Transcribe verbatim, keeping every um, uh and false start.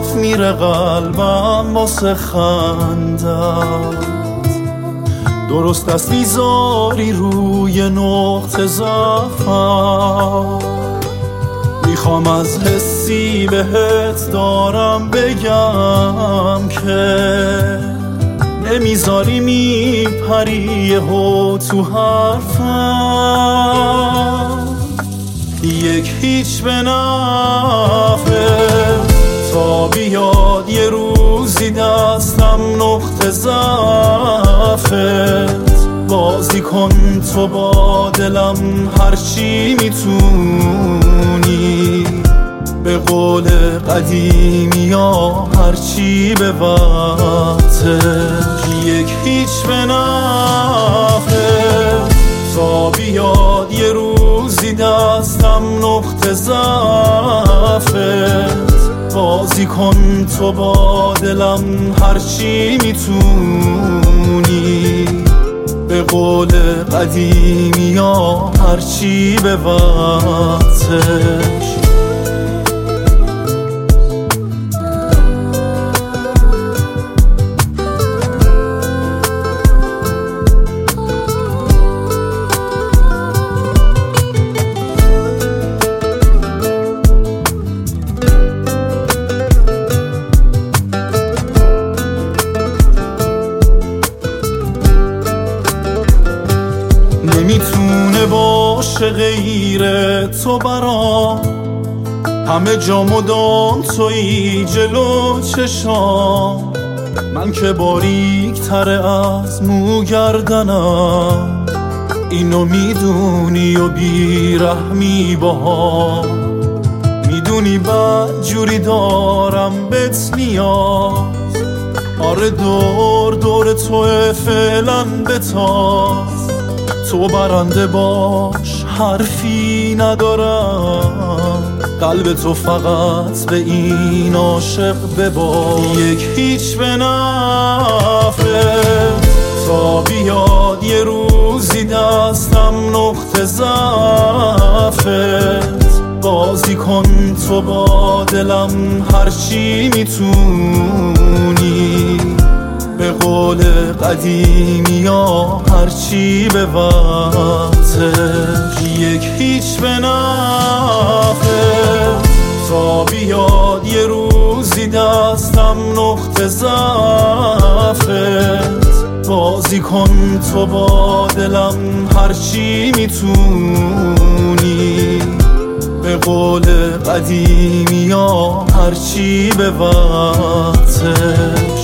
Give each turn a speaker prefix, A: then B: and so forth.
A: میاد میره قلبم واسه خندت. درست است میذاری روی نقطه ضعفم. میخوام از حسی بهت دارم بگم که نمیذاری میپری یهو تو حرفم. یک هیچ به نفعه تا بیاد یه روزی دستم نقطه ضعفت. بازی کن تو با دلم هرچی میتونی، به قول قدیمی ها هرچی به وقته. یک هیچ به نفعه تا بیاد یه روزی دستم نقطه ضعفت. بازی کن تو با دلم هرچی میتونی، به قول قدیمی ها هرچی به وقتش. نمیتونه باشه غیر تو برام، همه جا مدام تویی جلو چشام. من که باریک تره از مو گردنم، اینو میدونی و بیرحمی باها. میدونی بد جوری دارم بهت نیاز. آره دور دور توه فعلا بتاز. تو برنده باش حرفی ندارم، قلب تو فقط به این عاشق بباز. یک هیچ به نفعه تا بیاد یه روزی دستم نقطه ضعفت. بازی کن تو با دلم هرچی میتونی، به قول قدیمی ها هرچی به وقتش. یک هیچ به نفعه تا بیاد یه روزی دستم نقطه ضعفت. بازی کن تو با دلم هرچی میتونی، به قول قدیمی ها هرچی به وقتش.